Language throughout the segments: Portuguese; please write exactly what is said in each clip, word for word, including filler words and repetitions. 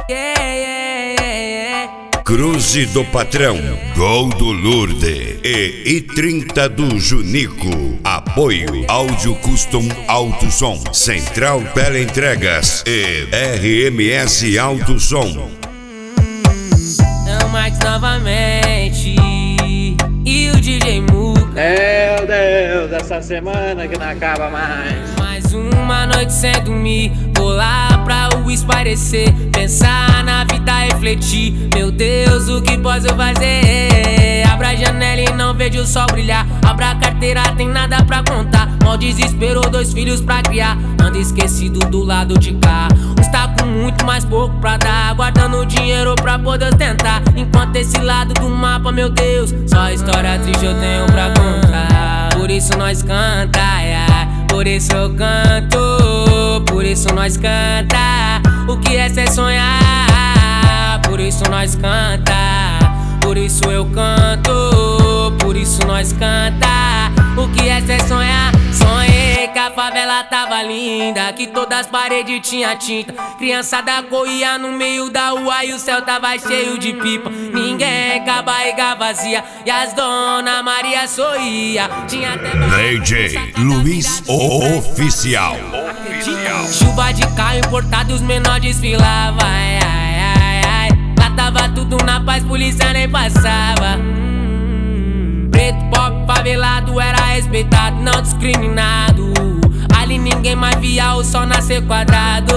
Yeah, yeah, yeah, yeah. Cruze do Patrão, Gol do Lourdes e I trinta do Junico. Apoio Áudio Custom Alto Som, Central Teleentregas e R M S Alto Som. É o Max novamente e o D J Muca. Meu Deus, essa semana que não acaba mais. Mais uma noite sem dormir, vou lá pra o esparecer, pensar na vida, refletir. Meu Deus, o que posso fazer? Abra a janela e não vejo o sol brilhar. Abra a carteira, tem nada pra contar. Mal desespero, dois filhos pra criar. Ando esquecido do lado de cá. Está com muito mais pouco pra dar, guardando dinheiro pra poder tentar. Enquanto esse lado do mapa, meu Deus, só história triste eu tenho pra contar. Por isso nós canta, yeah. Por isso eu canto, por isso nós canta. O que é ser sonhar? Por isso nós canta, por isso eu canto, por isso nós canta. O que é ser sonhar? Sonhei que a favela tava linda, que todas as paredes tinha tinta. Criançada corria no meio da rua e o céu tava cheio de pipa. Ninguém com a barriga vazia e as dona Maria sorria. Tinha até D J Luiz Oficial. Chuva de carro importado e os menores desfilavam. Ai, ai, ai, ai. Lá tava tudo na paz, polícia nem passava. hum, Preto, pobre, favelado era respeitado, não discriminado. Ali ninguém mais via o sol nascer quadrado.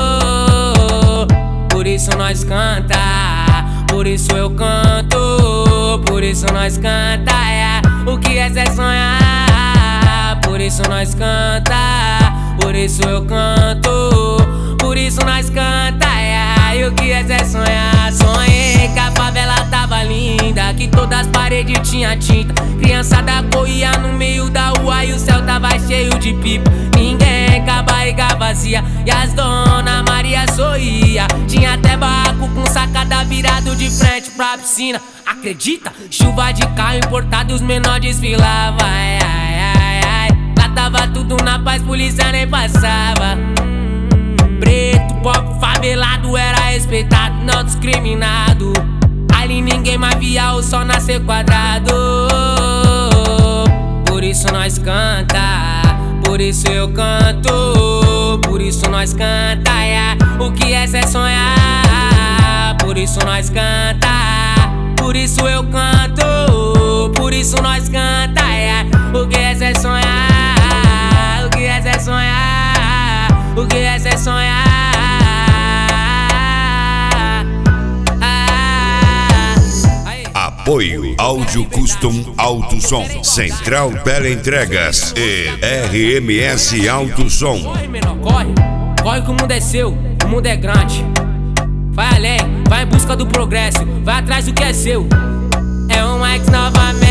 Por isso nós canta, por isso eu canto, por isso nós canta, yeah. O que é ser sonhar? Por isso nós canta, por isso eu canto, por isso nós canta, yeah. E o que é ser sonhar? Sonhei que a favela tava linda, que todas as paredes tinha tinta. Criançada corria no meio da rua e o céu tava cheio de pipa. Ninguém com a barriga vazia e as dona Maria sorria. Tinha até barraco com sacada virado de frente pra piscina. Acredita? Chuva de carro importado e os menores desfilavam. Ai, ai, ai, ai. Lá tava tudo na paz, polícia nem passava. hum, Preto, pobre, favelado era respeitado, não discriminado. Ali ninguém mais via o sol nascer quadrado. Por isso nós canta, por isso eu canto, por isso nós canta, yeah. O que é ser sonhar? Por isso nós canta, por isso eu canto, por isso nós canta, yeah. O que é ser sonhar? O que é ser sonhar? O que é ser sonhar? Apoio Áudio Custom Alto Som, Central Teleentregas e R M S Alto Som. Corre, menor, corre, corre que o mundo é seu, o mundo é grande. Vai além, vai em busca do progresso, vai atrás do que é seu. É um Max novamente.